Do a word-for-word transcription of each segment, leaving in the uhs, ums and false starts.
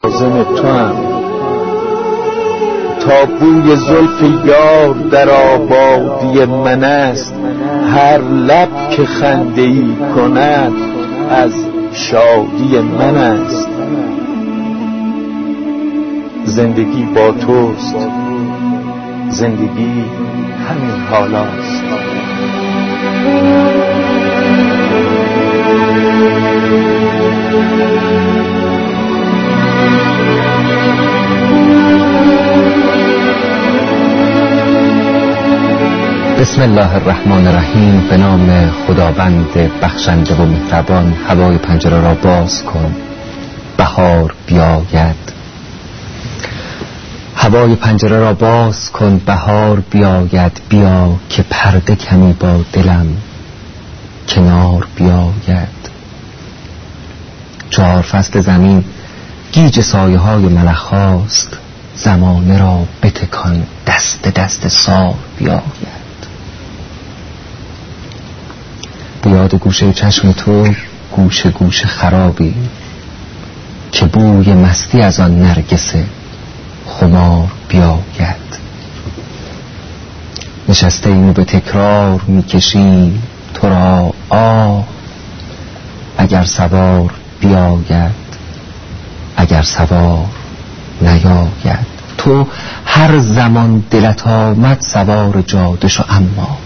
لازم تو هم تا بوی زلف یار در آبادی من است، هر لب که خنده ای کند از شادی من است. زندگی با توست، زندگی همین حالاست. بسم الله الرحمن الرحیم. به نام خداوند بخشنده و مهربان. هوای پنجره را باز کن، بهار بیاید. هوای پنجره را باز کن، بهار بیاید. بیا که پرده کمی با دلم کنار بیاید. چهار فصل زمین گیج سایه های ملخ هاست، زمانه را بتکان، دست دست سار بیاید. بیاد گوشه چشم تو گوشه گوشه خرابی، که بوی مستی از آن نرگس خمار بیاید. نشسته اینو به تکرار میکشیم تو را آه، اگر سوار بیاید، اگر سوار نیاید. تو هر زمان دلت آمد سوار جاده شو، اما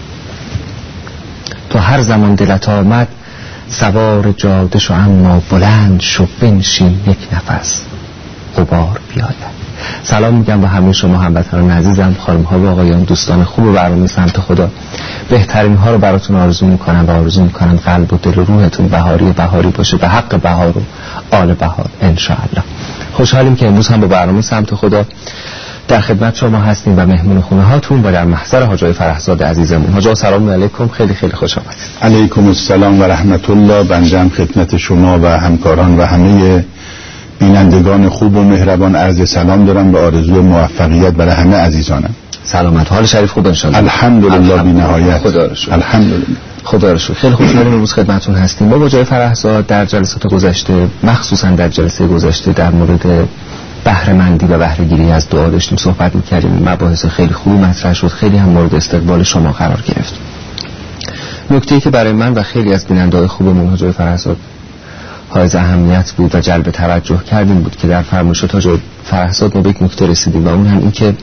تو هر زمان دلت آمد سوار جاده شو، اما بلند شو بنشین یک نفس غبار بیاید. سلام میگم به همه شما هموطنان عزیزم، خانم ها و آقایان، دوستان خوب و برنامه سمت خدا. بهترین ها رو براتون آرزو میکنم و آرزو میکنم قلب و دل و روحتون بهاری بهاری باشه، به حق بهار و آل بهار انشاءالله. خوشحالیم که امروز هم با برنامه سمت خدا در خدمت شما هستیم و مهمون خونه هاتون و در محضر حاج آقای فرحزاد عزیزمون. حاج آقا سلام علیکم، خیلی خیلی خوش آمدید. علیکم السلام و رحمت الله. بنده خدمت شما و همکاران و همه بینندگان خوب و مهربان عرض سلام دارم به آرزوی موفقیت برای همه عزیزانم. سلامت، حال شریف خوب انشاءالله؟ الحمدلله بی نهایت. خدا رو شکر. الحمدلله. خدا رو شکر. خیلی خوشحالیم امروز خدمتتون هستیم. ما با جای فرحزاد در جلسات گذشته، مخصوصا در جلسه گذشته، در مورد بهره مندی و بهره گیری از دعا داشتیم صحبت می‌کردیم. مباحث خیلی خوبی مطرح شد، خیلی هم مورد استقبال شما قرار گرفت. نکته‌ای که برای من و خیلی از بیننده‌های خوبمون حاج فرحزاد حائز اهمیت بود و جلب توجه کردیم بود که در فرمایشات حاج فرحزاد ما به یک نکته رسیدیم و اون هم این که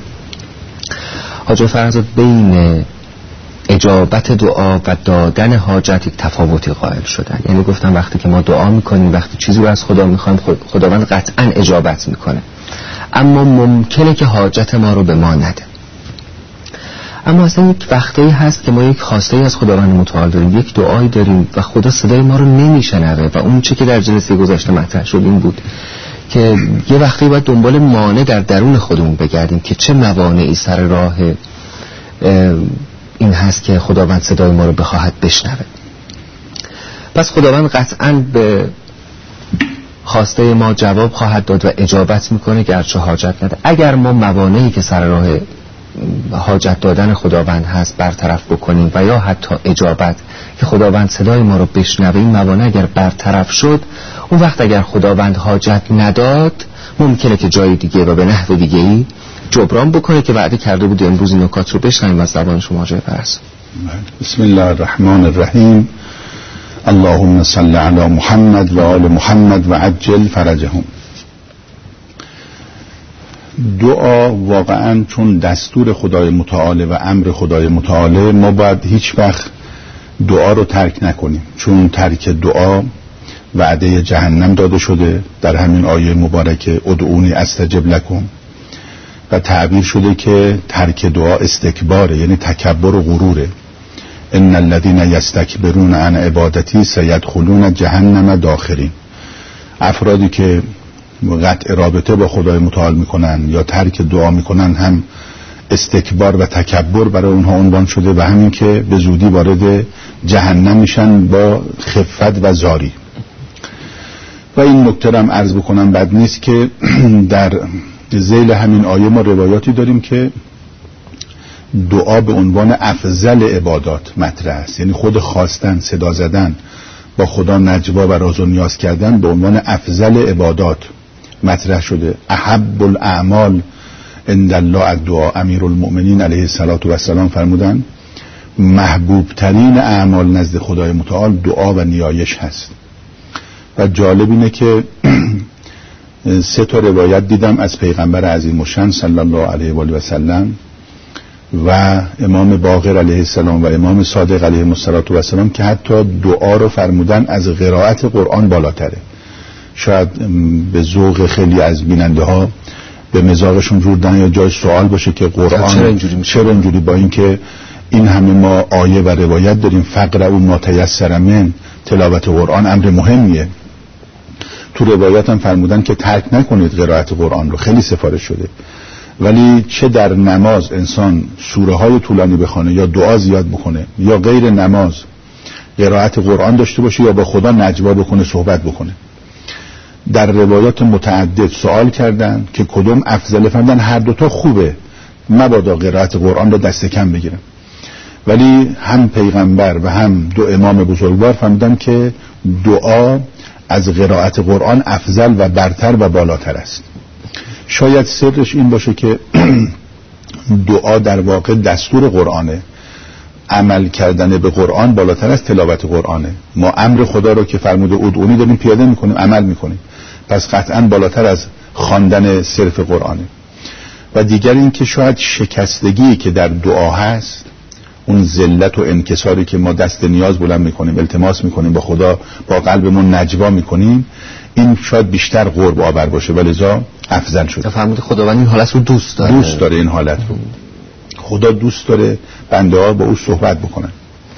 حاج فرحزاد بین اجابت دعا و دادن حاجت یک تفاوتی قائل شدن. یعنی گفتم وقتی که ما دعا میکنیم، وقتی چیزی رو از خدا میخوایم، خداوند قطعا اجابت میکنه، اما ممکنه که حاجت ما رو به ما نده. اما اصلا یک وقتایی هست که ما یک خواسته از خداوند متعال داریم، یک دعایی داریم و خدا صدای ما رو نمیشنوه و اون چه که در جلسه گذشته مطرح شد این بود که یه وقتی باید دنبال مانع در درون خودمون بگردیم که چه موانعی سر راه این هست که خداوند صدای ما رو بخواهد بشنوه. پس خداوند قطعاً به خواسته ما جواب خواهد داد و اجابت میکنه گرچه حاجت نده. اگر ما موانعی که سر راه حاجت دادن خداوند هست برطرف بکنیم و یا حتی اجابت که خداوند صدای ما رو بشنوه، این موانع اگر برطرف شد، اون وقت اگر خداوند حاجت نداد ممکنه که جای دیگه و به نحو دیگه‌ای جبران بکنه که وعده کرده بود. امروز این نکات رو بشنویم از زبان شما حاج فرحزاد. بسم الله الرحمن الرحیم. اللهم صل علی محمد و آل محمد و عجل فرجهم. دعا واقعا چون دستور خدای متعال و امر خدای متعال، ما باید هیچ وقت دعا رو ترک نکنیم، چون ترک دعا وعده جهنم داده شده در همین آیه مبارکه ادعونی استجب لکم، و تعبیر شده که ترک دعا استکباره، یعنی تکبر و غروره. ان الذين يستكبرون عن عبادتی سيدخلون جهنم داخرین. افرادی که قطع رابطه با خدای متعال میکنن یا ترک دعا میکنن، هم استکبار و تکبر برای اونها عنوان شده و همین که به زودی وارد جهنم میشن با خفت و زاری. و این نکته هم عرض بکنم بد نیست که در ذیل همین آیه ما روایاتی داریم که دعا به عنوان افضل عبادات مطرح است، یعنی خود خواستن، صدا زدن، با خدا نجوا و راز و نیاز کردن به عنوان افضل عبادات مطرح شده. احب الاعمال عند الله الدعا. امیرالمؤمنین علیه الصلاة و السلام فرمودن محبوب ترین اعمال نزد خدای متعال دعا و نیایش هست. و جالب اینه که سه تا روایت دیدم از پیغمبر عظیم الشأن صلی الله علیه و آله و سلم و امام باقر علیه السلام و امام صادق علیه السلام که حتی دعا رو فرمودن از قرائت قرآن بالاتره. شاید به ذوق خیلی از بیننده ها به مزاقشون جوردن یا جای سوال باشه که قرآن چرا اینجوری چرا اینجوری با اینکه این همه ما آیه و روایت داریم فقرؤوا ما تیسر من، تلاوت قرآن امر مهمیه. تو روایات هم فرمودن که ترک نکنید قرائت قرآن رو، خیلی سفارش شده. ولی چه در نماز انسان سوره های طولانی بخونه یا دعا زیاد بکنه یا غیر نماز قرائت قرآن داشته باشه یا با خدا نجوا بکنه، صحبت بکنه. در روایات متعدد سوال کردن که کدوم افضل، فرمودن هر دوتا خوبه، مبادا قرائت قرآن رو دست کم بگیرن. ولی هم پیغمبر و هم دو امام بزرگوار فرمودن که دعا از قرائت قرآن افضل و برتر و بالاتر است. شاید سرش این باشه که دعا در واقع دستور قرآنه، عمل کردن به قرآن بالاتر از تلاوت قرآنه. ما امر خدا رو که فرموده ادعونی داریم پیاده میکنیم، عمل میکنیم، پس قطعا بالاتر از خواندن صرف قرآنه. و دیگر این که شاید شکستگی که در دعا هست، اون ذلت و انکساری که ما دست نیاز بلند میکنیم، التماس میکنیم با خدا، با قلبمون نجوا میکنیم، این شاید بیشتر قرب آور باشه و لذا افضل شده. فرمود خداوند این حالت رو دوست داره. دوست داره این حالت رو. خدا دوست داره بنده ها با او صحبت بکنن.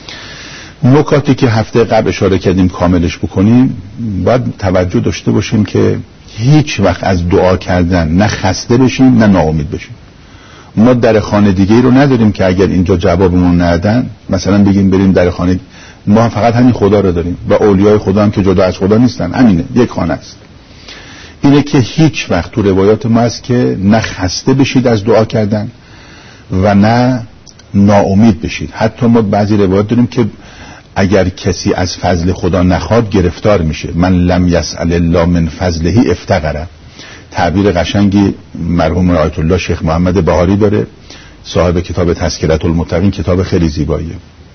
نکاتی که هفته قبل اشاره کردیم کاملش بکنیم، باید توجه داشته باشیم که هیچ وقت از دعا کردن نه خسته بشیم نه ناامید بشیم. ما در خانه دیگه رو نداریم که اگر اینجا جوابمون ندادن مثلا بگیم بریم در خانه، ما فقط همین خدا رو داریم و اولیای خدا هم که جدا از خدا نیستن، همینه، یک خانه است. اینه که هیچ وقت تو روایات ما هست که نه خسته بشید از دعا کردن و نه ناامید بشید. حتی ما بعضی روایات داریم که اگر کسی از فضل خدا نخواد گرفتار میشه. من لم یسأل الله من فضله افتقر. تعبیر قشنگی مرحوم آیت الله شیخ محمد بهاری داره، صاحب کتاب تذکرة المتقین، کتاب خیلی زیباییه،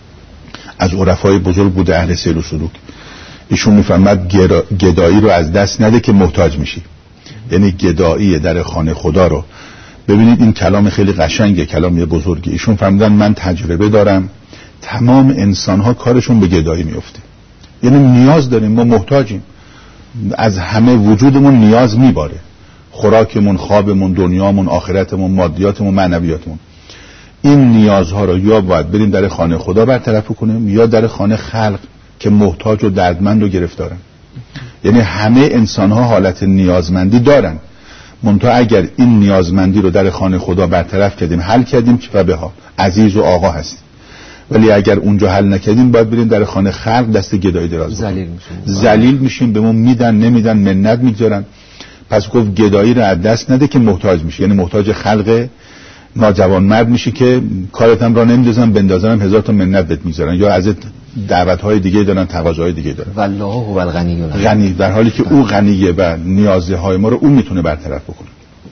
از عرفای بزرگ بوده اهل سیر و سلوک. ایشون میفهمد گدایی رو از دست نده که محتاج میشی. یعنی گدایی در خانه خدا رو ببینید، این کلام خیلی قشنگه، کلامی بزرگی. ایشون فرمودن من تجربه دارم تمام انسان ها کارشون به گدایی میفته. یعنی نیاز داریم، ما محتاجیم، از همه وجودمون نیاز میباره، خوراکمون، خوابمون، دنیامون، آخرتمون، مادیاتمون، معنویاتمون. این نیازها رو یا باید بریم در خانه خدا برطرف کنیم یا در خانه خلق که محتاج و دردمند و گرفتارن. یعنی همه انسان ها حالت نیازمندی دارن، منتها اگر این نیازمندی رو در خانه خدا برطرف کردیم، حل کردیم که فبه ها عزیز و آقا هستیم. ولی اگر اونجا حل نکردیم باید بریم در خانه خلق دست گدایی دراز ذلیل میشیم. ذلیل میشیم، بهمون میدن نمیدن، منت میگذارن. پس گفت گدایی رو از دست نده که محتاج میشی. یعنی محتاج خلق ناجوان مرد میشی که کارت هم را نمیدازن، بندازن هزار تا منت بهت میذارن یا ازت دعوت‌های دیگه دارن، تقاضاهای دیگه دارن. والله هو الغنی، غنی، در حالی که او غنیه و نیازهای ما رو اون میتونه برطرف بکنه.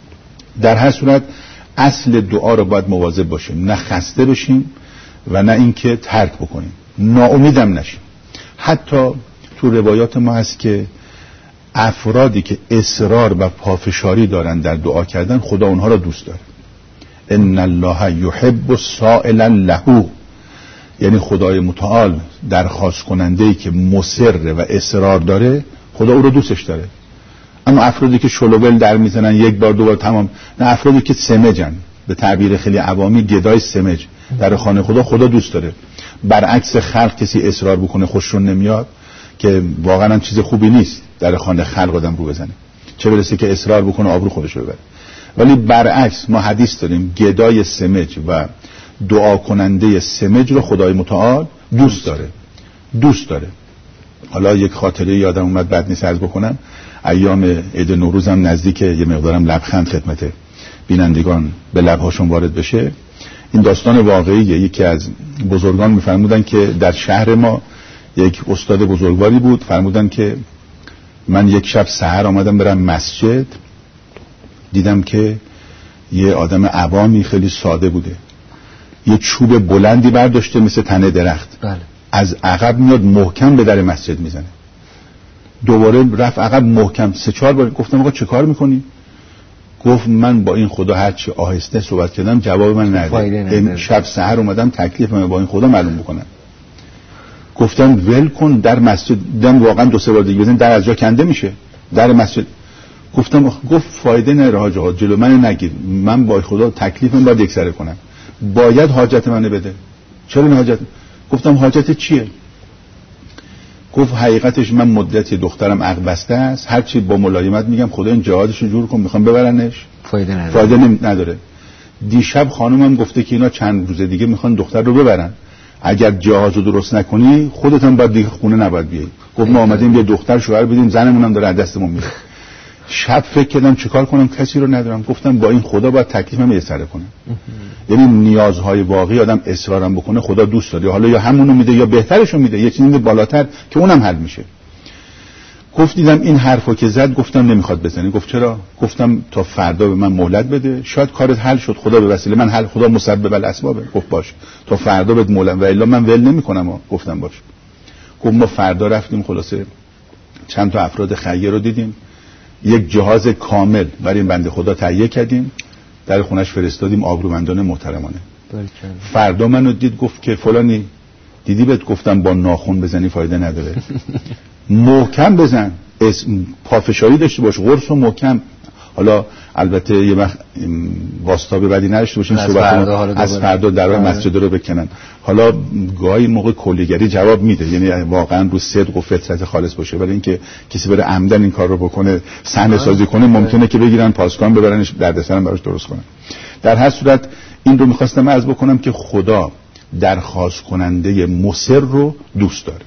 در هر صورت اصل دعا رو باید مواظب باشیم، نه خسته بشیم و نه اینکه ترک بکنیم، ناامیدم نشیم. حتی تو روایات ما هست که افرادی که اصرار و پافشاری دارن در دعا کردن، خدا اونها را دوست داره. ان الله یحب السائل له. یعنی خدای متعال درخواست کننده‌ای که مصر و اصرار داره، خدا او رو دوستش داره. اما افرادی که شلوول در میزنن یک بار دو بار تمام، نه، افرادی که سمجن، به تعبیر خیلی عوامی گدای سمج در خانه خدا، خدا دوست داره. برعکس خلق کسی اصرار بکنه خوششون نمیاد، که واقعا چیز خوبی نیست در خانه خلق آدم رو بزنه، چه برسه که اصرار بکنه آبرو خودش رو ببره. ولی برعکس ما حدیث داریم گدای سمج و دعا کننده سمج رو خدای متعال دوست داره، دوست داره. حالا یک خاطره یادم اومد، بد نیست عرض بکنم. ایام عید نوروز هم نزدیک، یه مقدارم لبخند خدمت بینندگان به لبهاشون وارد بشه. این داستان واقعیه. یکی از بزرگان میفرمودن که در شهر ما یک استاد بزرگواری بود، فرمودن که من یک شب سحر آمدم برم مسجد، دیدم که یه آدم عوامی خیلی ساده بوده، یه چوب بلندی برداشته مثل تنه درخت، بله. از عقب میاد محکم به در مسجد میزنه. دوباره رفت عقب محکم سه چهار بار. گفتم آقا چه کار میکنی؟ گفت من با این خدا هرچی آهسته صحبت کردم جواب من نده. شب سحر اومدم تکلیف من با این خدا معلوم بکنم. گفتم ول کن در مسجد. دیدم واقعا دو سه بار دیگه بزنم در از جا کنده میشه در مسجد. گفتم گفت فایده نداره حاج آقا، جلو من نگیر، من با خدا تکلیفم باید یکسره کنم، باید حاجت منو بده. چرا نه حاجت؟ گفتم حاجت چیه؟ گفت حقیقتش من مدتی دخترم عقل بسته است، هرچی با ملایمت میگم خدا این جهادشو جور کن، میخوام ببرنش، فایده نداره. فایده نداره. دیشب خانومم گفته که اینا چند روز دیگه میخوان دختر رو ببرن، اگر جهازو درست نکنی خودت هم باید دیگه خونه نباید بیای. گفت ما اومدیم یه دختر شوهر بدیم، زنمون هم داره از دستمون میره. شب فکر کردم چیکار کنم، کسی رو ندارم. گفتم با این خدا باید تکلیفم یسره کنم. یعنی نیازهای واقعی آدم اصرارم بکنه خدا دوست داره، حالا یا همونو میده یا بهترشو میده، یه چیزی بالاتر که اونم حل میشه. گفت دیدم این حرفو که زد، گفتم نمیخواد بزنی. گفت چرا؟ گفتم تا فردا به من مهلت بده، شاید کارت حل شد، خدا به وسیله من حل، خدا مسبب الاسبابه. گفت باش تا فردا بهت مهلت، و الا من ول نمیکنم. گفتم باش. گفت ما فردا رفتیم، خلاصه چند تا افراد خیره رو دیدیم، یک جهاز کامل برای این بنده خدا تهیه کردیم، در خونش فرستادیم، آبرومندانه محترمانه. فردا منو دید گفت که فلانی دیدی بهت گفتم با ناخن بزنی فایده نداره، محکم بزن، پافشاری داشته باش، قرص و محکم. حالا البته یه وقت واسطه بدی نداشته باشیم، صحبت از فردا درهای مسجد رو بکنن. حالا گاهی موقع کلیگری جواب میده، یعنی واقعا رو صدق و فطرت خالص باشه، ولی اینکه کسی بره عمدن این کار رو بکنه، صحنه سازی کنه، ممکنه که بگیرن پاسکان ببرنش دردسرم براش درست کنن. در هر صورت این رو میخواستم عرض بکنم که خدا درخواست کننده مصر رو دوست داره،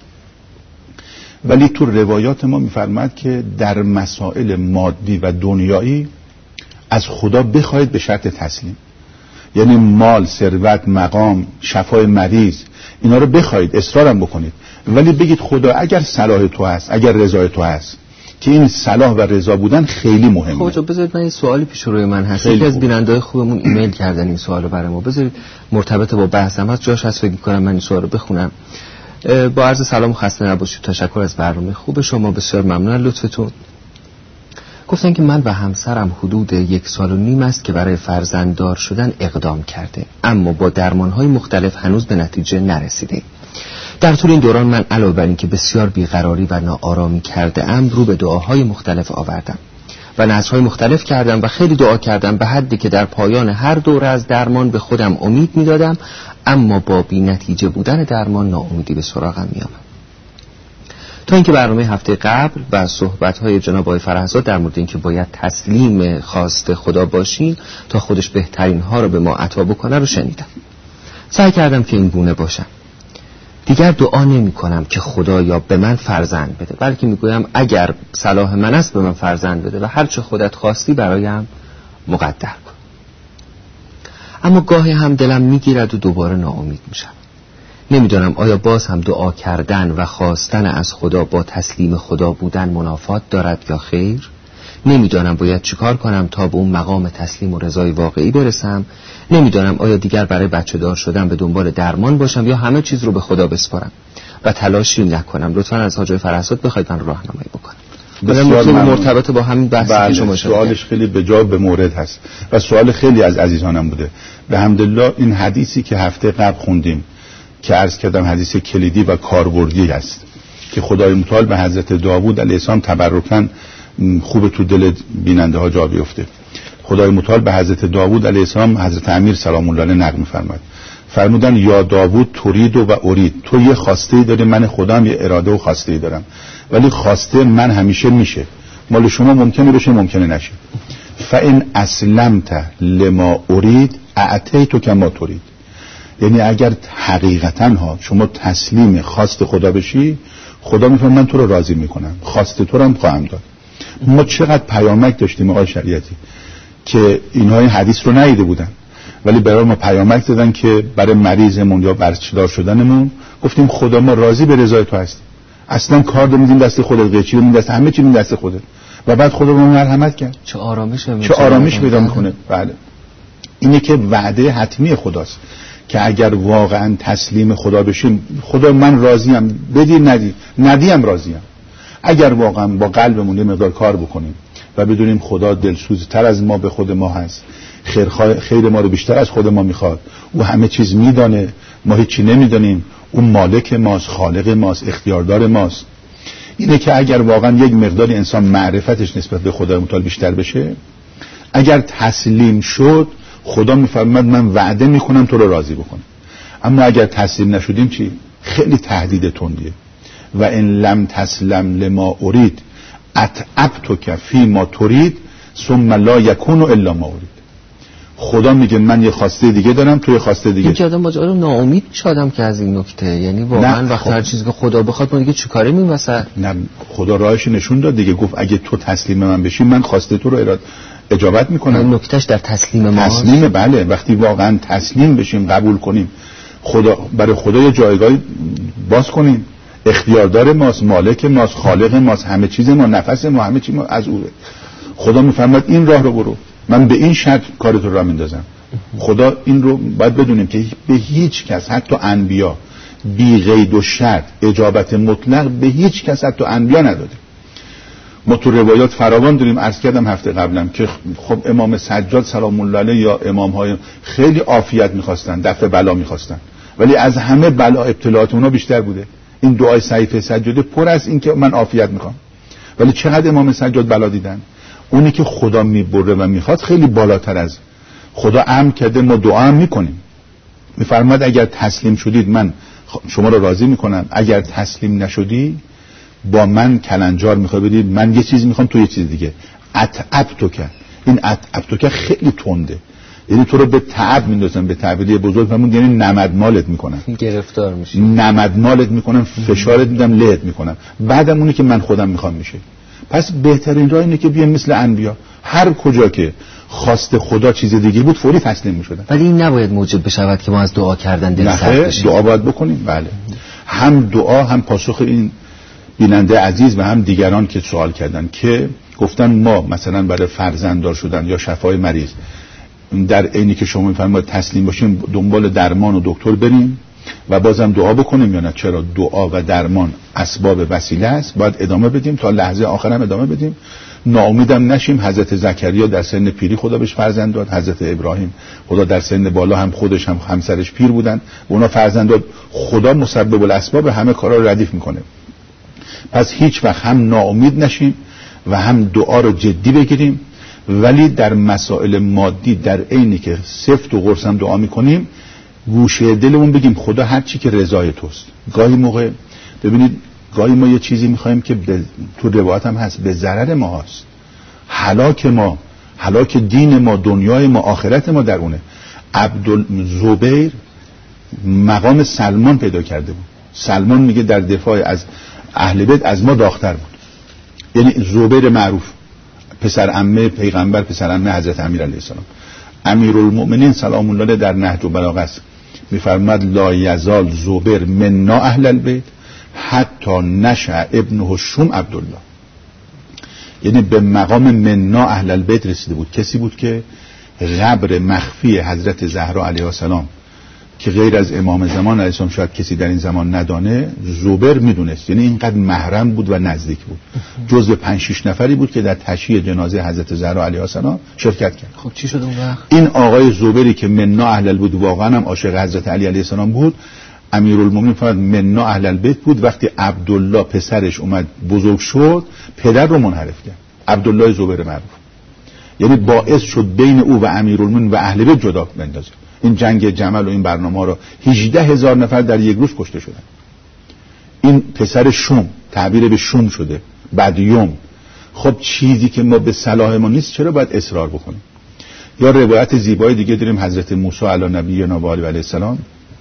ولی تو روایات ما میفرماد که در مسائل مادی و دنیایی از خدا بخواید به شرط تسلیم. یعنی مال، ثروت، مقام، شفای مریض، اینا رو بخواید، اصرارم بکنید، ولی بگید خدا اگر صلاح تو هست، اگر رضای تو هست، که این صلاح و رضا بودن خیلی مهمه. خب بذارید من این سوالی پیش روی من هست، یکی از بیننده‌های خوبمون ایمیل کردن این سوالو برای ما، بذارید مرتبط با بحثم هست، جاش هست فکر کنم من این سوالو بخونم. با عرض سلام و خسته نباشید، تشکر از برنامه خوب شما، بسیار ممنون لطفتون. گفتن که من و همسرم حدود یک سال و نیم است که برای فرزنددار شدن اقدام کرده، اما با درمانهای مختلف هنوز به نتیجه نرسیده. در طول این دوران من علاوه بر این که بسیار بیقراری و ناآرامی کرده ام، رو به دعاهای مختلف آوردم و نذرهای مختلف کردم و خیلی دعا کردم، به حدی که در پایان هر دوره از درمان به خودم امید میدادم، اما با بی نتیجه بودن درمان ناامیدی به سراغم می آمد. تا اینکه برنامه هفته قبل و صحبت‌های جناب آقای فرهزاد در مورد اینکه باید تسلیم خواست خدا باشیم تا خودش بهترین ها رو به ما عطا بکنه رو شنیدم. سعی کردم که این گونه باشم. دیگر دعا نمی کنم که خدایا به من فرزند بده، بلکه می گویم اگر صلاح من است به من فرزند بده و هر چه خودت خواستی برایم مقدر کن. اما گاهی هم دلم میگیرد و دوباره ناامید میشم. نمیدانم آیا باز هم دعا کردن و خواستن از خدا با تسلیم خدا بودن منافات دارد یا خیر؟ نمیدانم باید چیکار کنم تا به اون مقام تسلیم و رضای واقعی برسم. نمیدانم آیا دیگر برای بچه دار شدن به دنبال درمان باشم یا همه چیز رو به خدا بسپارم و تلاشی نکنم. لطفاً از حاج فرهزاد بخواید من راهنمایی بکنم. بسیار مرتبط با همین بحثی که شما شد. سوالش خیلی به جا به مورد هست و سوال خیلی از عزیزانم بوده. به حمدالله این حدیثی که هفته قبل خوندیم که عرض کردم حدیث کلیدی و کاربردی است که خدای متعال به حضرت داوود علیه السلام تبرکاً خوب تو دل بیننده ها جا بیفته. خدای متعال به حضرت داوود علیه السلام حضرت امیر سلام الله علیه نقل می‌فرماد، فرمودن یا داوود ترید و ارید، تو یه خواسته داری، من خودم یه اراده و خواسته دارم، ولی خواسته من همیشه میشه، مال شما ممکنه بشه ممکنه نشه. فان اسلمت لما ارید اعطیت کما ترید، یعنی اگر حقیقتا ها شما تسلیم خواست خدا بشی، خدا میفرماید من تو رو راضی میکنم، خواست تو رو هم خواهم داد. ما چقدر پیامک داشتیم آقای شریعتی که اینها این حدیث رو ندیده بودن، ولی برای ما پیامک دادن که برای مریضمون یا بچه دار شدنمون گفتیم خدا ما راضی به رضای تو هستیم، اصلا کار رو میدیم دست خودت، قیچی رو میدیم دست، همه چی میدیم دست خودت، و بعد خدا به ما مرحمت کرد. چه آرامش چه آرامش پیدا میکنه. بله اینه که وعده حتمی خداست که اگر واقعا تسلیم خدا بشیم، خدا من راضیم، بدی ندی ندیم راضیم. اگر واقعا با قلبمون یه مقدار کار بکنیم و بدونیم خدا دلسوزتر از ما به خود ما هست، خیر, خیر ما رو بیشتر از خود ما میخواد، او همه چیز میدانه، ما هیچی نمیدانیم، او مالک ماست، خالق ماست، اختیاردار ماست. اینه که اگر واقعا یک مقدار انسان معرفتش نسبت به خدا متعال بیشتر بشه، اگر تسلیم شد، خدا میفرماد من وعده میکنم تو رو راضی بکنم. اما اگر تسلیم نشدیم چی؟ خیلی تهدید تندیه. و ان لم تسلم لما اريد اتعبتك فيما تريد ثم لا يكون الا ما اريد. خدا میگه من یه خواسته دیگه دارم، تو یه خواسته دیگه. این که آدم باید آدم ناامید شدم که از این نکته، یعنی واقعا وقتی هر چیزی که خدا بخواد ما دیگه چیکاره می‌کنیم واسه؟ نه خدا راهش نشون داد دیگه، گفت اگه تو تسلیم من بشی من خواسته تو رو اراد اجابت میکنم. این نکتهش در تسلیم ما تسلیم. بله وقتی واقعا تسلیم بشیم، قبول کنیم خدا، برای خدا یه جایگاهی باز کنیم، اختیاردار ماست، مالک ماست، خالق ماست، همه چیز ما، نفس ما، همه چیز ما از اوه. خدا میفرماد این راه رو برو، من به این شرط کارت رو راه میندازم. خدا این رو باید بدونیم که به هیچ کس، حتی انبیا، بی قید و شرط اجابت مطلق به هیچ کس حتی انبیا نداده. ما تو روایات فراوان داریم، عرض کردم هفته قبلم که خب امام سجاد سلام الله علیه یا امام های خیلی عافیت میخواستن، دفع بلا میخواستن، ولی از همه بلا ابتلاات اونا بیشتر بوده. این دعای صحیفه سجاده پر از این که من عافیت میخوام، ولی چقدر امام سجاد بلا دیدن. اونی که خدا میبره و میخواد خیلی بالاتر از خدا امر کرده. ما دعا هم میکنیم، میفرماد اگر تسلیم شدید من شما رو راضی میکنم، اگر تسلیم نشدی با من کلنجار میخوای بدی، من یه چیز میخوام تو یه چیز دیگه. اتعب تو که این اتعب تو که خیلی تنده، یعنی تو رو به تعب میندازن، به تعبیری بزرگ همون یعنی نمدمالت میکنن، گرفتار میشی، نمدمالت میکنن، فشارت میدم، لهت میکنن، بعدم اونی که من خودم میخوام میشه. پس بهترین راه اینه که بیان مثل انبیا، هر کجا که خواست خدا چیز دیگه بود فوری تسلیم میشدن. ولی این نباید موجب بشود که ما از دعا کردن دل سرد بشیم. دعا باید بکنیم. بله هم دعا هم پاسخ این بیننده عزیز و هم دیگران که سوال کردن که گفتن ما مثلا برای فرزنددار شدن یا شفای مریض در عینی که شما میفرمایید تسلیم باشیم دنبال درمان و دکتر بریم و بازم دعا بکنیم یا نه؟ چرا؟ دعا و درمان اسباب وسیله است، باید ادامه بدیم تا لحظه آخر هم ادامه بدیم، ناامیدم نشیم. حضرت زکریا در سن پیری خدا بهش فرزند داد، حضرت ابراهیم خدا در سن بالا هم خودش هم همسرش پیر بودن و اونا فرزند داد. خدا مسبب الاسباب همه کارا رو ردیف میکنه. پس هیچ وقت هم ناامید نشیم و هم دعا رو جدی بگیریم، ولی در مسائل مادی در عینی که سفت و قرص هم دعا میکنیم گوشه دلمون بگیم خدا هر چی که رضای توست. گاهی موقع ببینید گاهی ما یه چیزی میخوایم که به... تو روایت هم هست به ضرر ما هست، هلاک ما، هلاک دین ما، دنیای ما، آخرت ما در اونه. عبدالزبیر مقام سلمان پیدا کرده بود. سلمان میگه در دفاع از اهل بیت از ما داغ‌تر بود. یعنی زبیر معروف پسر عمه پیغمبر، پسر عمه حضرت امیر علیه السلام. امیرالمؤمنین سلام الله علیه در نهج البلاغه است میفرماد لا یزال زبیر منا اهل البیت حتی نشأ ابنه شوم عبدالله. یعنی به مقام منا اهل البیت رسیده بود. کسی بود که قبر مخفی حضرت زهرا علیها السلام که غیر از امام زمان علیه السلام شاید کسی در این زمان ندانه، زبیر میدونست. یعنی اینقدر محرم بود و نزدیک بود. جزو پنج شش نفری بود که در تشییع جنازه حضرت زهرا علیها السلام شرکت کرد. خب چی شد اون وقت؟ این آقای زبیری که منا اهل بود واقعا هم عاشق حضرت علی علیه السلام بود، امیرالمومنین فرمود منا اهل البیت بود. وقتی عبدالله پسرش اومد بزرگ شد پدر رو منحرف کرد، عبدالله زبیر معروف. یعنی باعث شد بین او و امیرالمومنین و اهل بیت جدا بندازه. این جنگ جمل و این برنامه رو هجده هزار نفر در یک روز کشته شدن. این پسر شوم تعبیر به شوم شده بدیوم. خب چیزی که ما به صلاح ما نیست چرا باید اصرار بکنیم؟ یا روایت زیبای دیگه داریم حضرت موسی علی نبینا و علیه السلام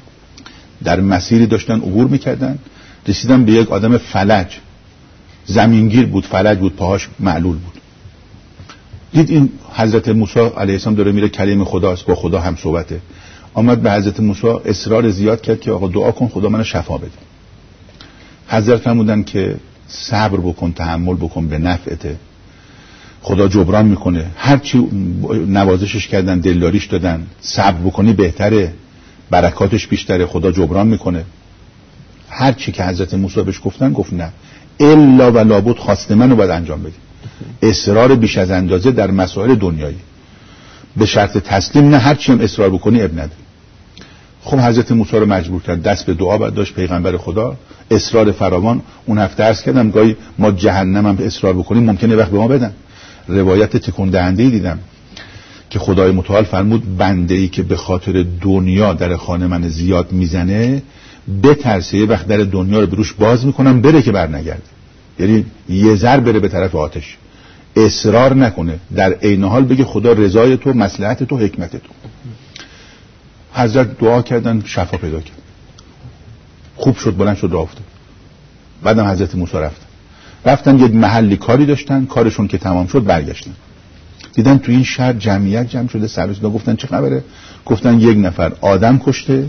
در مسیری داشتن عبور میکردن، رسیدن به یک آدم فلج، زمینگیر بود، فلج بود، پاهاش معلول بود. دید این حضرت موسی علیه السلام داره میره، کلیم خداست، با خدا هم صحبته. آمد به حضرت موسی اصرار زیاد کرد که آقا دعا کن خدا منو شفا بده. حضرت فرمودن که صبر بکن، تحمل بکن، به نفعته. خدا جبران میکنه. هرچی نوازشش کردن، دلداریش دادن، صبر بکنی بهتره، برکاتش بیشتره، خدا جبران میکنه. هرچی که حضرت موسی بهش گفتن گفت نه، الا و لابد خواست منو باید انجام بدی. اصرار بیش از اندازه در مسائل دنیایی به شرط تسلیم نه، هرچی هم اصرار بکنی اب نداره. خب حضرت موسی رو مجبور کرد، دست به دعا بعد داشت پیغمبر خدا، اصرار فراوان. اون هفته عرض کردم گاهی ما جهنم هم اصرار بکنیم ممکنه وقت به ما بدن. روایت تکون دهنده‌ای دیدم که خدای متعال فرمود بنده‌ای که به خاطر دنیا در خانه من زیاد میزنه بترسه یه وقت در دنیا رو بروش باز میکنم بره که بر نگرده، یعنی یه ذر بره به طرف آتش. اصرار نکنه، در عین حال بگه خدا رضای تو، مصلحت تو، حکمت تو. حضرت دعا کردن، شفا پیدا کرد، خوب شد، بلند شد راه افتاد. بعدم حضرت موسی رفتن رفتن یک محلی کاری داشتن، کارشون که تمام شد برگشتن، دیدن تو این شهر جمعیت جمع شده، سر و صدا. گفتن چه خبره؟ گفتن یک نفر آدم کشته،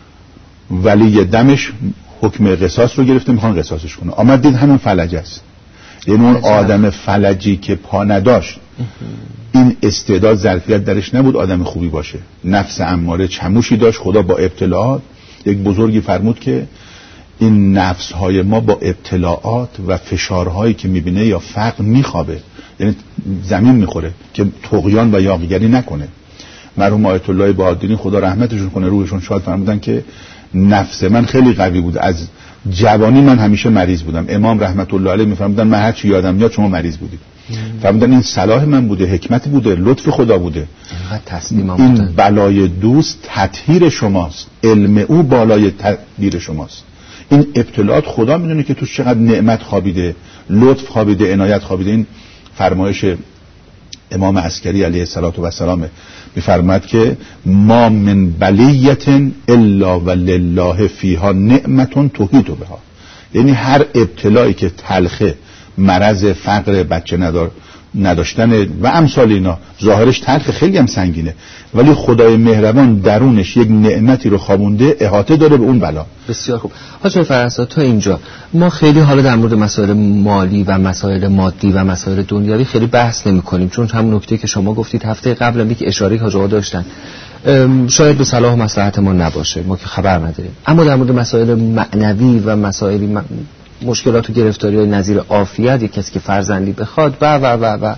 ولی دمش حکم قصاص رو گرفته، میخوان قصاصش کنه. آمد دید همون فلجه است، یعنی اون آدم فلجی که پا نداشت، این استعداد ظرفیت درش نبود آدم خوبی باشه، نفس اماره چموشی داشت. خدا با ابتلاعات، یک بزرگی فرمود که این نفسهای ما با ابتلاعات و فشارهایی که میبینه یا فقر میخوابه، یعنی زمین میخوره که طغیان و یاغیگری نکنه. مرحوم آیت الله بهادری خدا رحمتشون کنه، روحشون شاد، فرمودن که نفس من خیلی قوی بود، از جوانی من همیشه مریض بودم. امام رحمت الله علیه میفرمودن من هر چی یادم میاد شما مریض بودید. فرمودن این صلاح من بوده، حکمت بوده، لطف خدا بوده. این بلای دوست تطهیر شماست، علم او بالای تدبیر شماست. این ابتلاعات خدا میدونه که توش چقدر نعمت خوابیده، لطف خوابیده، عنایت خوابیده. این فرمایش امام عسکری علیه السلام میفرماید که ما من بلیت الا ولله فیها نعمت تحیط بها، یعنی هر ابتلایی که تلخه، مرض، فقر، بچه ندار نداشتن و امثال اینا، ظاهرش تلخ، خیلی هم سنگینه، ولی خدای مهربان درونش یک نعمتی رو خوابونده، احاطه داره به اون بلا. بسیار خوب. حاج فرهزاد تا اینجا ما خیلی حالا در مورد مسائل مالی و مسائل مادی و مسائل دنیوی خیلی بحث نمی کنیم، چون همون نکته که شما گفتید هفته قبل هم یک اشاره حاج آقا داشتن شاید به صلاح و مصلحت ما نباشه، ما که خبر نداریم. اما در مورد مسائل معنوی و مسائل م... مشکلات و گرفتاری‌های نظیر عافیت، یک کسی که فرزندی بخواد و و و و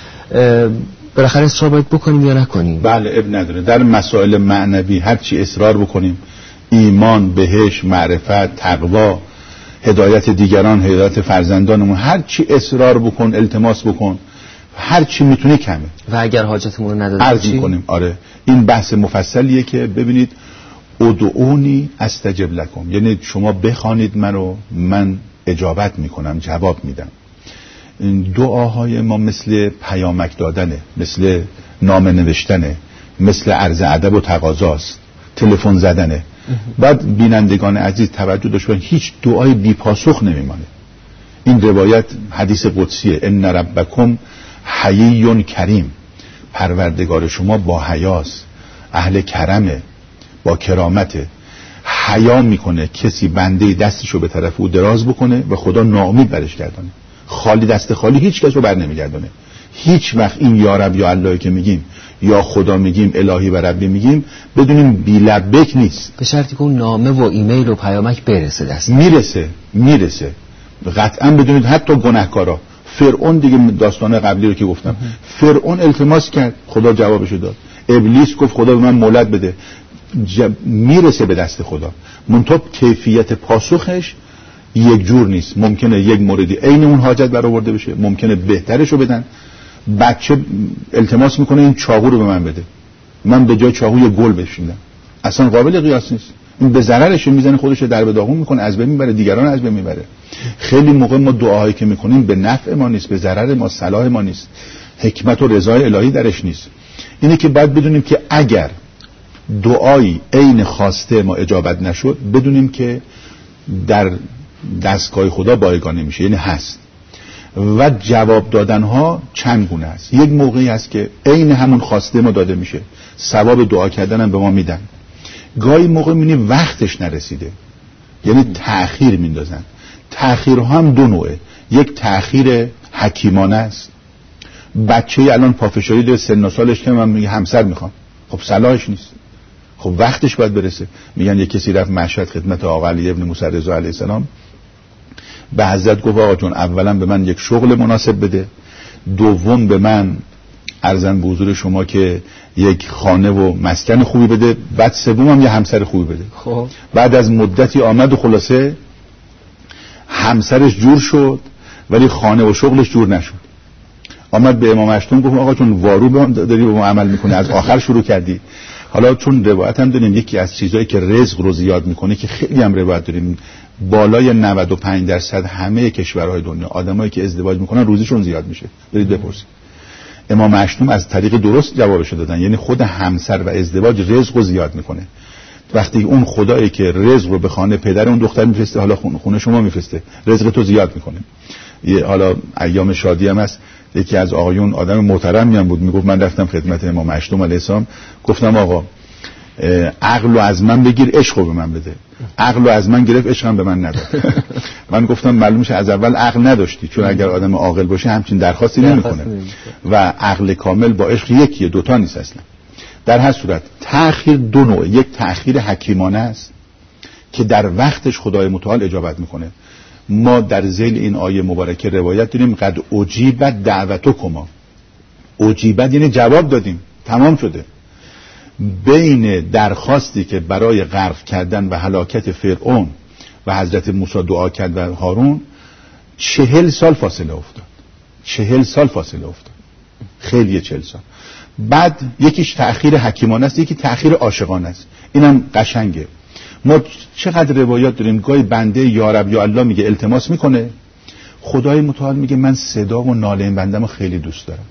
بالاخره اصرار باید بکنیم یا نکنیم؟ بله، اب نداره. در مسائل معنوی هر چی اصرار بکنیم، ایمان، بهش، معرفت، تقوا، هدایت دیگران، هدایت فرزندانمون، هر چی اصرار بکن، التماس بکن، هر چی میتونی کمه. و اگر حاجتمون رو نداده عرض میکنیم. آره، این بحث مفصلیه که ببینید ادعونی استجب لکم، یعنی شما بخوانید منو، من اجابت میکنم، جواب میدم. دعاهای ما مثل پیامک دادنه، مثل نامه نوشتنه، مثل عرض ادب و تقاضاست، تلفن زدنه. بعد بینندگان عزیز توجه داشته باشید، هیچ دعای بی پاسخ نمیمانه. این روایت حدیث قدسیه، ان ربکم حیی کریم، پروردگار شما با حیاست، اهل کرمه، با کرامته. حیا میکنه کسی بنده دستشو به طرف او دراز بکنه و خدا ناامید برش گردانه. خالی دست خالی هیچ کس رو بر نمیگردونه. هیچ وقت این یا رب یا الله که میگیم، یا خدا میگیم، الهی و ربی میگیم، بدونیم بی لبک نیست، به شرطی که اون نامه و ایمیل و پیامک برسه دست. میرسه میرسه قطعا بدونید. حتی گناهکارا، فرعون دیگه، داستان قبلی رو که گفتم، فرعون التماس کرد، خدا جوابشو داد. ابلیس گفت خدا به من مولد بده، جب... میرسه به دست خدا. منتها کیفیت پاسخش یک جور نیست. ممکنه یک موردی عین اون حاجت برآورده بشه، ممکنه بهترشو بدن. بچه التماس میکنه این چاقو رو به من بده، من به جای چاقو یه گل بشیندم، اصلا قابل قیاس نیست. این به ضررش میزنه، خودش در به داغون میکنه، از بین میبره، دیگران از بین میبره. خیلی موقع ما دعاهایی که میکنیم به نفع ما نیست، به ضرر ما، صلاح ما نیست، حکمت و رضای الهی درش نیست. اینه که باید بدونیم که اگر دعایی عین خواسته ما اجابت نشد، بدونیم که در دستگاه خدا بایگانه میشه، یعنی هست. و جواب دادن ها چند گونه است. یک موقعی هست که عین همون خواسته ما داده میشه، ثواب دعا کردن هم به ما میدن. گاهی موقع میبینی وقتش نرسیده، یعنی تأخیر میندازن. تأخیر هم دو نوعه، یک تأخیر حکیمانه است، بچه الان پافشاری داره سن و سالش که من میگه همسر میخوام، خب صلاحش نیست، خب وقتش باید برسه. میگن یک کسی رفت مشهد خدمت آقا علی ابن موسی رضا علیه السلام، به حضرت گفت آقا جون اولا به من یک شغل مناسب بده، دوم به من عرضاً به حضور شما که یک خانه و مسکن خوبی بده، بعد سوم هم یه همسر خوبی بده. خب بعد از مدتی آمد و خلاصه همسرش جور شد ولی خانه و شغلش جور نشد. آمد به امام اشتون گفت آقا چون وارو داری به ما عمل میکنه، از آخر شروع کردی. حالا چون روایت هم داریم یکی از چیزایی که رزق رو زیاد میکنه که خیلی هم روایت داریم، بالای نود و پنج درصد همه کشورهای دنیا آدمایی که ازدواج میکنن روزیشون زیاد میشه. برید بپرسید. امام اشتون از طریق درست جوابشو دادن، یعنی خود همسر و ازدواج رزق رو زیاد میکنه. وقتی اون خدایی که رزق رو به خانه پدر اون دختر میفرسته، حالا خونه شما میفرسته، رزق تو زیاد میکنه. یه حالا ایام شادی هم هست، یکی از آقایون آدم محترمی هم بود، میگفت من رفتم خدمت امام اشتم علیه السلام، گفتم آقا عقل رو از من بگیر، عشق رو به من بده. عقل رو از من گرفت، عشق هم به من نداد. من گفتم معلوم میشه از اول عقل نداشتی، چون اگر آدم عاقل باشه همچین درخواستی نمیکنه و عقل کامل با عشق یکیه، دوتا نیست اصلا. در هر صورت تأخیر دو نوع، یک تأخیر حکیمانه است که در وقتش خدای متعال اجابت میکنه. ما در ذیل این آیه مبارکه روایت داریم قد اجیبت دعوتکما، اجیبت یعنی جواب دادیم، تمام شده. بین درخواستی که برای غرق کردن و هلاکت فرعون و حضرت موسی دعا کرد و هارون چهل سال فاصله افتاد، چهل سال فاصله افتاد، خیلی چهل سال. بعد یکیش تأخیر حکیمانه است، یکی تأخیر عاشقانه است. اینم قشنگه. ما چقدر روایات داریم گاهی بنده یا رب یا الله میگه التماس میکنه، خدای متعال میگه من صدا و ناله این بنده‌مو خیلی دوست دارم،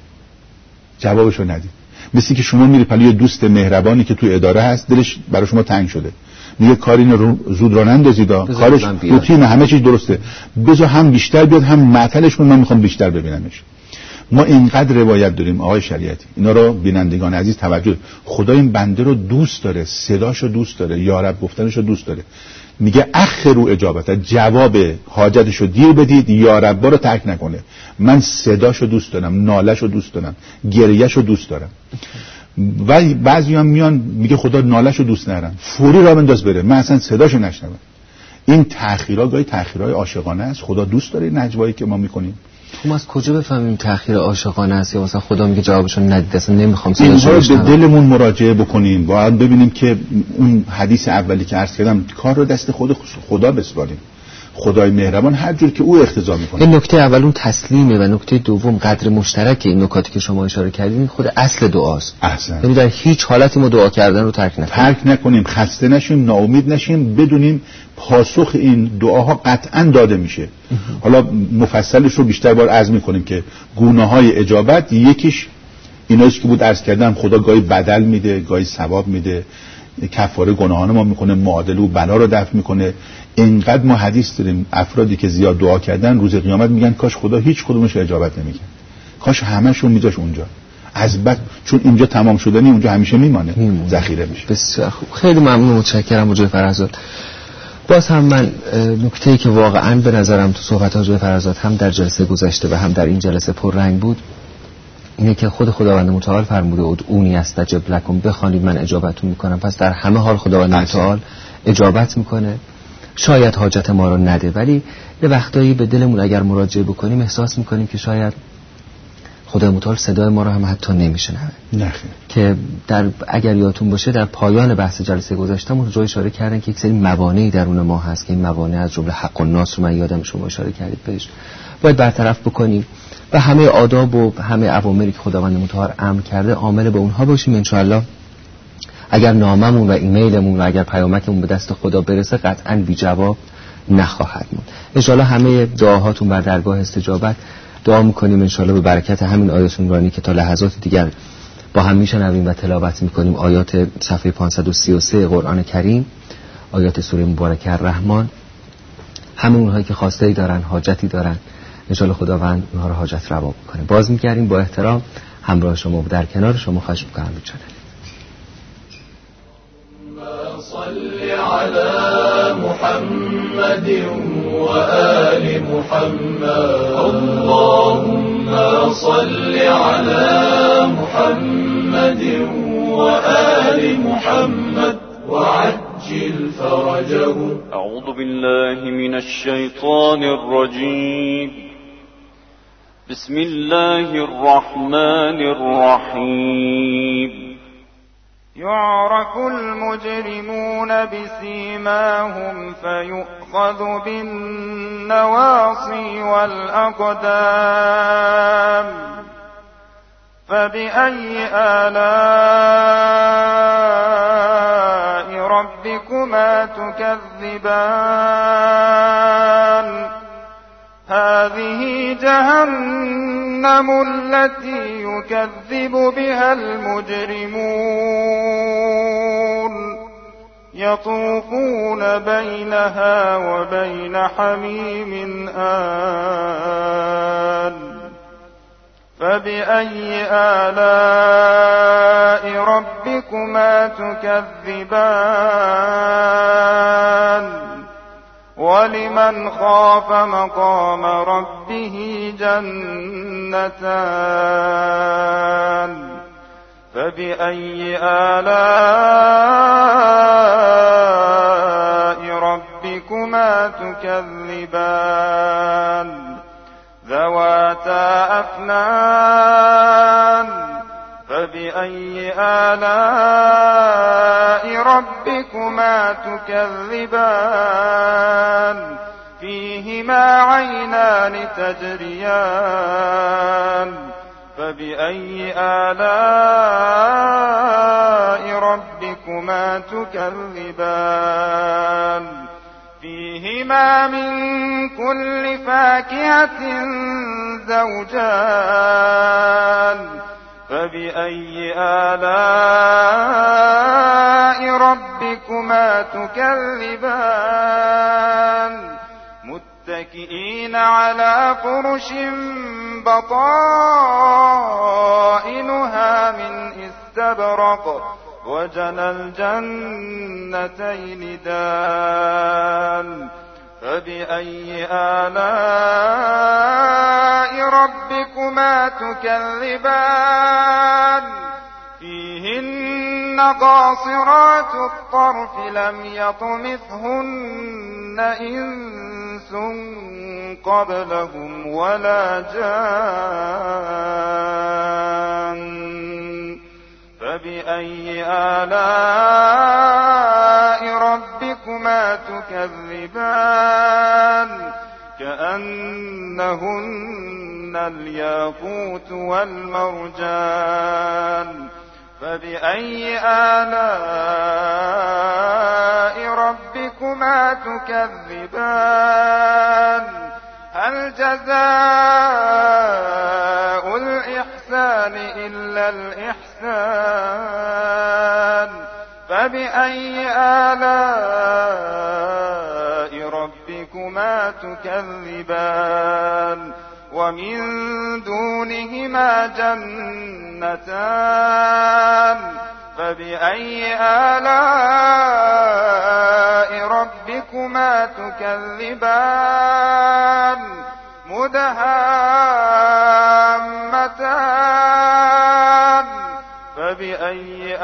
جوابشو ندید. مثل که شما میری پلوی دوست مهربانی که تو اداره هست، دلش برای شما تنگ شده، میگه کار اینو رو زود راه نندازید، کارش روتینه، همه چیز درسته، بذار هم بیشتر بیاد هم معطلش کن، من میخوام بیشتر ببینمش. ما اینقدر روایت داریم آقای شریعتی، اینا رو بینندگان عزیز توجه، خدا این بنده رو دوست داره، صداشو دوست داره، یا رب گفتنشو دوست داره. میگه اخروا اجابت، جواب حاجتشو دیر بدید، یا رب رو ترک نکنه. من صداشو دوست دارم، نالهشو دوست دارم، گریهشو دوست دارم. ولی بعضی هم میان میگه خدا نالهشو دوست ندارم، فوری راه بنداز بره، من اصلا صداشو نشنوم. این تأخیرها گاهی تأخیرهای عاشقانه است. خدا دوست داره نجوایی که ما میکنیم. ما از کجا بفهمیم تأخیر عاشقانه است یا مثلا خدا میگه جوابشو ندید، اصلا نمیخوام صداشو بشنوم؟ به دلمون مراجعه بکنیم، باید ببینیم که اون حدیث اولی که عرض کردم، کار رو دست خود خدا بسپاریم. خدای مهربان هر جور که او اقتضا میکنه. این نکته اول اون تسلیمه و نکته دوم قدر مشترک این نکاتی که شما اشاره کردین خود اصل دعاست. احسن. یعنی در هیچ حالتی ما دعا کردن رو ترک نکنیم. ترک نکنیم، خسته نشیم، ناامید نشیم، بدونیم پاسخ این دعاها قطعا داده میشه. حالا مفصلش رو بیشتر بار عرض میکنیم که گونه‌های اجابت، یکیش ایناییست که بود عرض کردم، خدا گاهی بدل میده، گاهی ثواب میده، کفاره گناهان ما میکنه، معادله و بلا رو دفع میکنه. اینقدر ما حدیث داریم افرادی که زیاد دعا کردن روز قیامت میگن کاش خدا هیچ کدومش اجابت نمیکنه، کاش همه‌شون میذاش اونجا، از بد، چون اینجا تمام شدنی اونجا همیشه میمانه، ذخیره میشه. بسیار خوب، خیلی ممنون، متشکرم حاج فرزاد. باز هم من نکته‌ای که واقعا به نظرم تو صحبت حاج فرزاد هم در جلسه گذشته و هم در این جلسه پررنگ بود، اینه که خود خداوند متعال فرموده ادعونی استجب لکم، بخوانید من اجابتتون میکنم. پس در همه حال خداوند متعال اجابت میکنه. شاید حاجت ما رو نده، ولی یه وقتایی به دلمون اگر مراجعه بکنیم احساس میکنیم که شاید خدای متعال صدای ما رو هم حتی نمیشنوه. نه که در اگر یادتون باشه در پایان بحث جلسه گذشتهمون جای اشاره کردن که یک سری موانعی درون ما هست که این موانع از جمله حق الناس رو من یادم شما اشاره کردید بهش باید برطرف بکنیم و همه آداب و همه اوامری که خداوند متعال امر کرده عامل به اونها باشیم. ان شاءالله اگر ناممون و ایمیلمون و اگر پیامکمون به دست خدا برسه قطعاً بی جواب نخواهد موند. ان شاءالله همه دعاهاتون بر درگاه استجابت. دعا میکنیم ان شاءالله به برکت همین آیات نورانی که تا لحظات دیگر با هم میشنویم و تلاوت میکنیم، آیات صفحه پانصد و سی و سه قرآن کریم، آیات سوره مبارکه الرحمن، همه اونهایی که خواسته‌ای دارن، حاجتی دارن، ان شاءالله خداوند اونها رو حاجت روا بکنه. باز میگردیم با احترام همراه شما و در کنار شما خواهش میکنم بیچاره. صل على محمد وآل محمد اللهم صل على محمد وآل محمد وعجل فرجه. أعوذ بالله من الشيطان الرجيم. بسم الله الرحمن الرحيم. يعرف المجرمون بسيماهم فيؤخذ بالنواصي والأقدام. فبأي آلاء ربكما تكذبان؟ هذه جهنم التي يكذب بها المجرمون يطوفون بينها وبين حميم آن. فبأي آلاء ربكما تكذبان؟ ولمن خاف مقام ربه جنتان. فبأي آلاء ربكما تكذبان؟ ذواتا أفنان. فبأي آلاء ربكما تكذبان؟ فيهما عينان تجريان. فبأي آلاء ربكما تكذبان؟ فيهما من كل فاكهة زوجان. فبأي آلاء ربكما تكذبان؟ متكئين على فرش بطائنها من استبرق وجنى الجنتين دان. فبأي آلاء ربكما تكذبان؟ فيهن قاصرات الطرف لم يطمثهن إنس قبلهم ولا جان. فبأي آلاء ربكما تكذبان؟ كأنهن الياقوت والمرجان. فبأي آلاء ربكما تكذبان؟ هل جزاء الإحسان إلا الإحسان؟ فبأي آلاء ربكما تكذبان؟ ومن دونهما جنتان. فبأي آلاء ربكما تكذبان؟ مدهامتان. فبأي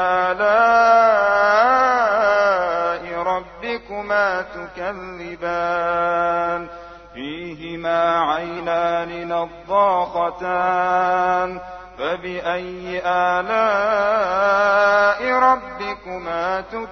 آلاء ربكما تكذبان؟ فيهما عينان نضاختان. فبأي آلاء ربكما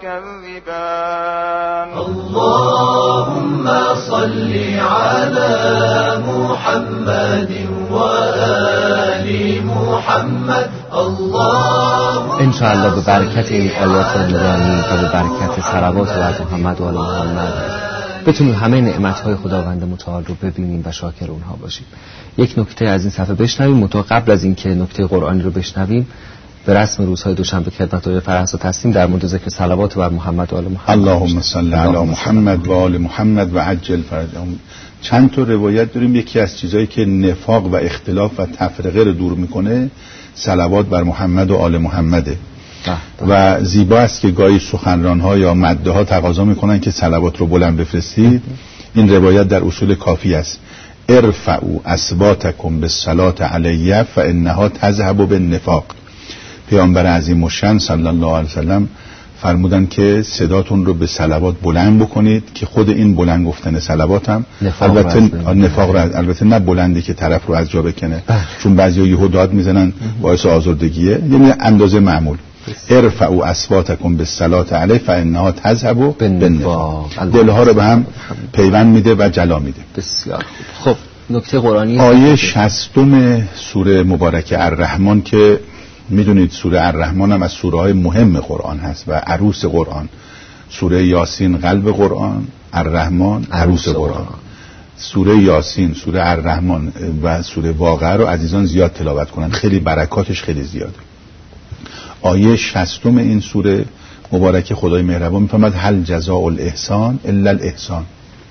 تكذبان؟ اللهم صل على محمد وآل محمد. اللهم انشاءالله به برکت این آیات نورانی و به برکت صلوات بر محمد و آل محمد بتونیم همه نعمت‌های خداوند متعال رو ببینیم و شاکر اونها باشیم. یک نکته از این صفحه بشنویم، متو قبل از اینکه نکته قرآنی رو بشنویم به رسم روزهای دوشنبه خدمت آقای فرهزاد هستیم در مورد ذکر صلوات بر محمد و آل محمد. اللهم صل علی محمد و آل محمد و عجل فرجهم. چند تا روایت داریم، یکی از چیزایی که نفاق و اختلاف و تفرقه رو دور میکنه صلوات بر محمد و آل محمده. و زیبا است که گاهی سخنران‌ها یا مده‌ها تقاضا میکنن که صلوات رو بلند بفرستید. این روایت در اصول کافی است. ارفعوا اصواتکم بالصلاة علیه فانها تذهب بالنفاق. پیامبر عظیم الشأن صلی الله علیه وسلم فرمودن که صداتون رو به صلوات بلند بکنید که خود این بلند گفتن صلوات هم البته نفاق رو البته نه بلندی که طرف رو از جا بکنه، چون بعضیا یهو داد میزنن باعث آزردگیه، یعنی اندازه معمول. ارفعوا اصواتکم بالصلاة علیه فانها تذهب بالنفاق. دلها رو به هم پیوند میده و جلا میده. بسیار خوب. خب نکته قرآنی آیه شصتم سوره مبارکه الرحمن که میدونید سوره الرحمن هم از سوره های مهم قرآن هست و عروس قرآن. سوره یاسین قلب قرآن، الرحمن عروس قرآن. سوره یاسین، سوره الرحمن و سوره واقعه رو عزیزان زیاد تلاوت کنن، خیلی برکاتش خیلی زیاده. آیه شصتم این سوره مبارکه خدای مهربان میفرماید هل جزاء الاحسان الا الاحسان.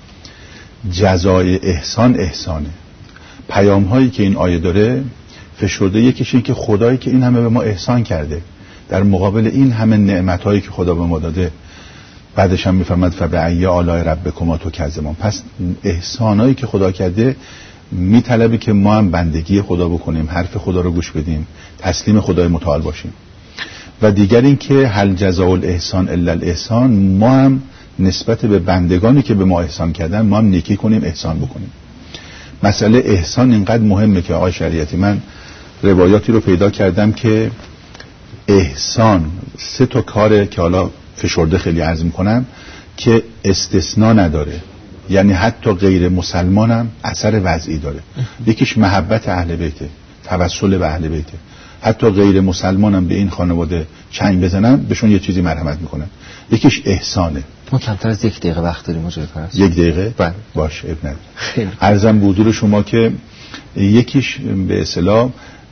جزای احسان احسانه. پیام هایی که این آیه داره فشرده یکیش این که خدایی که این همه به ما احسان کرده در مقابل این همه نعمت هایی که خدا به ما داده، بعدش هم میفرماید فبأی آلاء ربکما تکذبان. پس احسان هایی که خدا کرده میطلبه که ما هم بندگی خدا بکنیم، حرف خدا رو گوش بدیم، تسلیم خدای متعال باشیم. و دیگر این که هل جزاء الاحسان الا الاحسان، ما هم نسبت به بندگانی که به ما احسان کردن ما هم نیکی کنیم، احسان بکنیم. مسئله احسان اینقدر مهمه که آقای شریعتی من روایاتی رو پیدا کردم که احسان سه تا کاره که حالا فشرده خیلی عرض میکنم که استثناء نداره، یعنی حتی غیر مسلمان هم اثر وضعی داره. یکیش محبت اهل بیته، توسل به اهل بیته. حتی غیر مسلمان هم به این خانواده چنگ بزنن بهشون یه چیزی مرحمت میکنن. یکیش احسانه. ما کمتر از یک دقیقه وقت داریم مجاهد فرس. یک دقیقه؟ بله. باش اب نداره. عرضم به حضور شما که یکیش به اصطلاح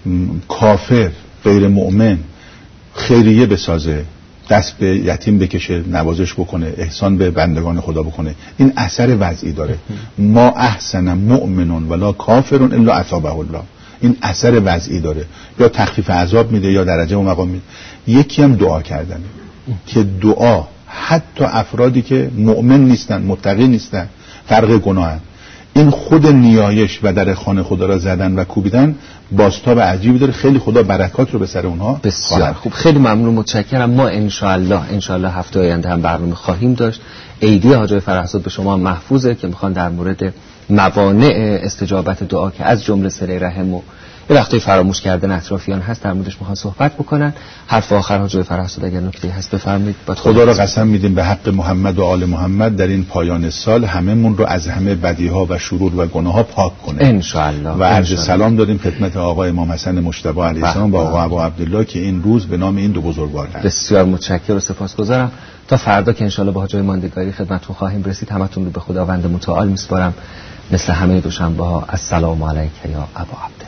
کافر غیر مؤمن خیریه بسازه، دست به یتیم بکشه، نوازش بکنه، احسان به بندگان خدا بکنه، این اثر وضعی داره. ما احسن مؤمنون ولا کافرون الا اثابه الله. این اثر وضعی داره، یا تخفیف عذاب میده یا درجه و مقام میده. یکی هم دعا کردنه که دعا حتی افرادی که مؤمن نیستن، متقی نیستن، غرق گناهن، این خود نیایش و در خانه خدا را زدن و کوبیدن بازتاب عجیبی داره. خیلی خدا برکات رو به سر اونها. بسیار خوب، خیلی ممنون، متشکرم. ما ان شاء الله ان شاء الله هفته آینده هم برنامه خواهیم داشت. ایدی حاج فرهزاد به شما محفوظه که میخوان در مورد موانع استجابت دعا که از جمله صله رحم و یه وقتی فراموش کردن اطرافیان هست در موردش میخوان صحبت بکنن. حرف آخر حاج فرهزاد اگر نکته هست بفرمایید. خدا را قسم میدیم به حق محمد و آل محمد در این پایان سال هممون رو از همه بدیها و شرور و گناه‌ها پاک کنه ان شاء الله. و عرض سلام دادیم خدمت آقای امام حسن مجتبی علیه السلام و آقا ابو عبدالله که این روز به نام این دو بزرگوار هست. بسیار متشکرم و سپاسگزارم. تا فردا که ان شاء الله با جای ماندگاری خدمتتون خواهیم رسید، همتون رو به خداوند متعال میسپارم. مثل همه دوشنبه‌ها السلام علیک یا ابا عبدالله.